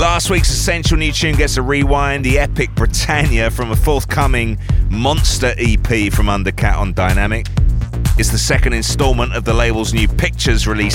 Last week's essential new tune gets a rewind, the epic Britannia from a forthcoming monster EP from Undercat on Dynamic. It's the second instalment of the label's new Pictures release